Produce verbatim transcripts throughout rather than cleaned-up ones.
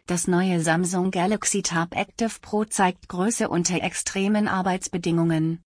Das neue Samsung Galaxy Tab Active Pro zeigt Größe unter extremen Arbeitsbedingungen.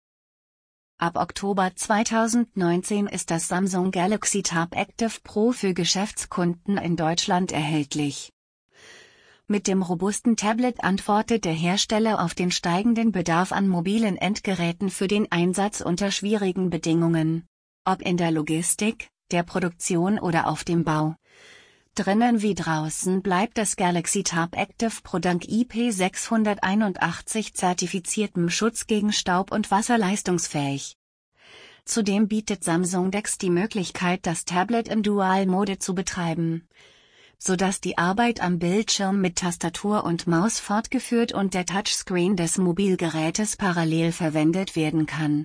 Ab Oktober zweitausendneunzehn ist das Samsung Galaxy Tab Active Pro für Geschäftskunden in Deutschland erhältlich. Mit dem robusten Tablet antwortet der Hersteller auf den steigenden Bedarf an mobilen Endgeräten für den Einsatz unter schwierigen Bedingungen. Ob in der Logistik, der Produktion oder auf dem Bau. Drinnen wie draußen bleibt das Galaxy Tab Active Pro dank I P sechshunderteinundachtzig zertifiziertem Schutz gegen Staub und Wasser leistungsfähig. Zudem bietet Samsung D e X die Möglichkeit, das Tablet in Dual-Mode zu betreiben, sodass die Arbeit am Bildschirm mit Tastatur und Maus fortgeführt und der Touchscreen des Mobilgerätes parallel verwendet werden kann.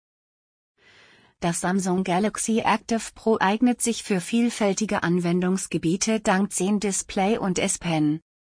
Das Samsung Galaxy Active Pro eignet sich für vielfältige Anwendungsgebiete dank zehn Display und S Pen.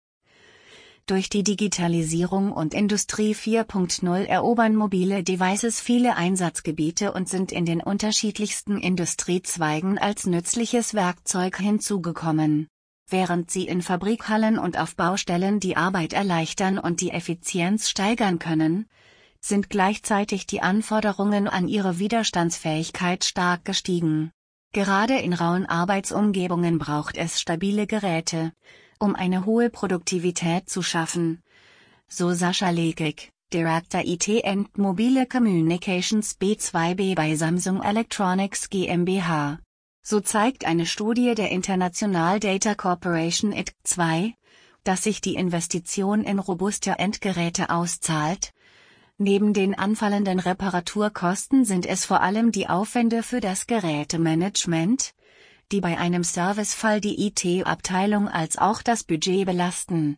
Durch die Digitalisierung und Industrie vier Punkt null erobern mobile Devices viele Einsatzgebiete und sind in den unterschiedlichsten Industriezweigen als nützliches Werkzeug hinzugekommen. Während sie in Fabrikhallen und auf Baustellen die Arbeit erleichtern und die Effizienz steigern können, sind gleichzeitig die Anforderungen an ihre Widerstandsfähigkeit stark gestiegen. Gerade in rauen Arbeitsumgebungen braucht es stabile Geräte, um eine hohe Produktivität zu schaffen. So Sascha Lekik, Director I T and Mobile Communications B zwei B bei Samsung Electronics GmbH. So zeigt eine Studie der International Data Corporation I T zwei, dass sich die Investition in robuste Endgeräte auszahlt. Neben den anfallenden Reparaturkosten sind es vor allem die Aufwände für das Gerätemanagement, die bei einem Servicefall die I T-Abteilung als auch das Budget belasten.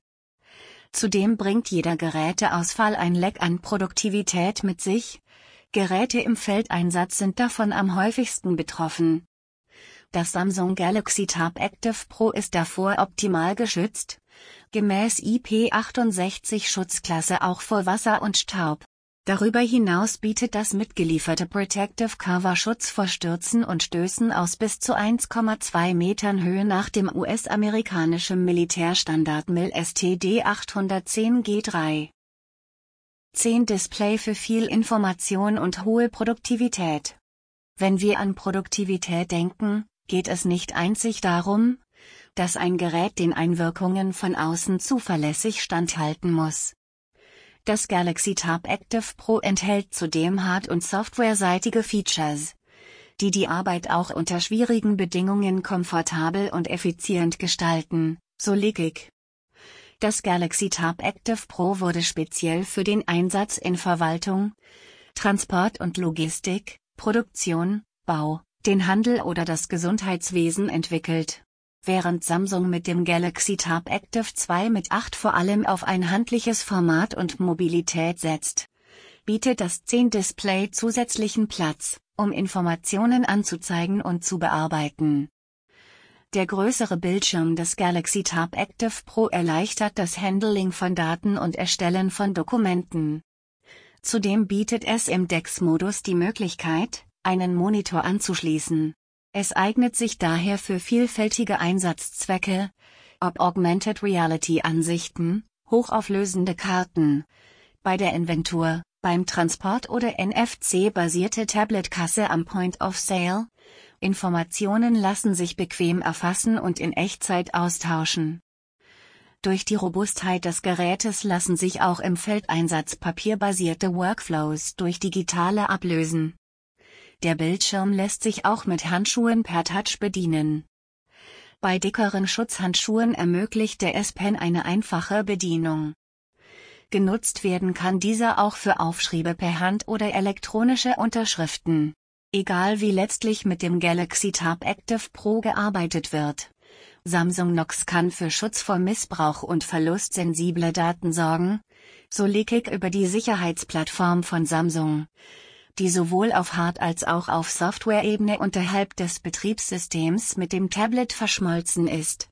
Zudem bringt jeder Geräteausfall ein Leck an Produktivität mit sich. Geräte im Feldeinsatz sind davon am häufigsten betroffen. Das Samsung Galaxy Tab Active Pro ist davor optimal geschützt, gemäß I P achtundsechzig Schutzklasse auch vor Wasser und Staub. Darüber hinaus bietet das mitgelieferte Protective Cover Schutz vor Stürzen und Stößen aus bis zu eins Komma zwei Metern Höhe nach dem U S-amerikanischen Militärstandard M I L S T D achthundertzehn G drei. zehn Display für viel Information und hohe Produktivität. Wenn wir an Produktivität denken, geht es nicht einzig darum, dass ein Gerät den Einwirkungen von außen zuverlässig standhalten muss. Das Galaxy Tab Active Pro enthält zudem hard- und softwareseitige Features, die die Arbeit auch unter schwierigen Bedingungen komfortabel und effizient gestalten, so Lekik. Das Galaxy Tab Active Pro wurde speziell für den Einsatz in Verwaltung, Transport und Logistik, Produktion, Bau, den Handel oder das Gesundheitswesen entwickelt. Während Samsung mit dem Galaxy Tab Active zwei mit acht vor allem auf ein handliches Format und Mobilität setzt, bietet das zehn Display zusätzlichen Platz, um Informationen anzuzeigen und zu bearbeiten. Der größere Bildschirm des Galaxy Tab Active Pro erleichtert das Handling von Daten und Erstellen von Dokumenten. Zudem bietet es im D e X-Modus die Möglichkeit, einen Monitor anzuschließen. Es eignet sich daher für vielfältige Einsatzzwecke, ob Augmented Reality Ansichten, hochauflösende Karten, bei der Inventur, beim Transport oder N F C-basierte Tablet-Kasse am Point of Sale. Informationen lassen sich bequem erfassen und in Echtzeit austauschen. Durch die Robustheit des Gerätes lassen sich auch im Feldeinsatz papierbasierte Workflows durch digitale ablösen. Der Bildschirm lässt sich auch mit Handschuhen per Touch bedienen. Bei dickeren Schutzhandschuhen ermöglicht der S Pen eine einfache Bedienung. Genutzt werden kann dieser auch für Aufschriebe per Hand oder elektronische Unterschriften. Egal wie letztlich mit dem Galaxy Tab Active Pro gearbeitet wird. Samsung Knox kann für Schutz vor Missbrauch und Verlust sensibler Daten sorgen, so Lekik über die Sicherheitsplattform von Samsung, die sowohl auf Hard- als auch auf Software-Ebene unterhalb des Betriebssystems mit dem Tablet verschmolzen ist.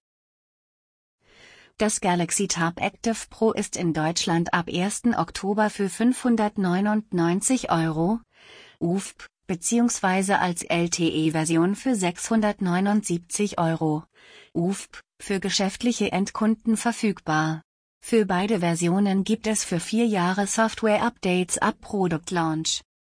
Das Galaxy Tab Active Pro ist in Deutschland ab ersten Oktober für fünfhundertneunundneunzig Euro, U F P, beziehungsweise als L T E-Version für sechshundertneunundsiebzig Euro, U F P, für geschäftliche Endkunden verfügbar. Für beide Versionen gibt es für vier Jahre Software-Updates ab Product Launch.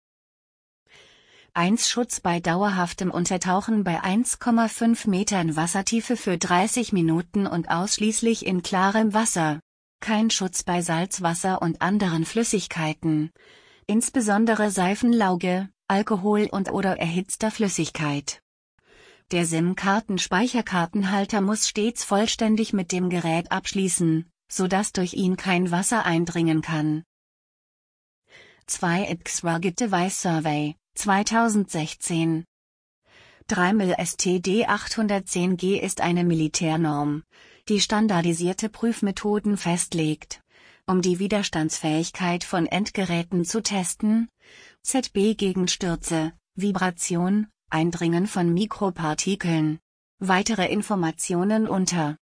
eins Schutz bei dauerhaftem Untertauchen bei eins Komma fünf Metern Wassertiefe für dreißig Minuten und ausschließlich in klarem Wasser. Kein Schutz bei Salzwasser und anderen Flüssigkeiten, insbesondere Seifenlauge, Alkohol und/oder erhitzter Flüssigkeit. Der SIM-Karten-Speicherkartenhalter muss stets vollständig mit dem Gerät abschließen, sodass durch ihn kein Wasser eindringen kann. zwei I P X Rugged Device Survey, zweitausendsechzehn. drei M I L S T D achthundertzehn G ist eine Militärnorm, die standardisierte Prüfmethoden festlegt, um die Widerstandsfähigkeit von Endgeräten zu testen, Z B gegen Stürze, Vibration, Eindringen von Mikropartikeln. Weitere Informationen unter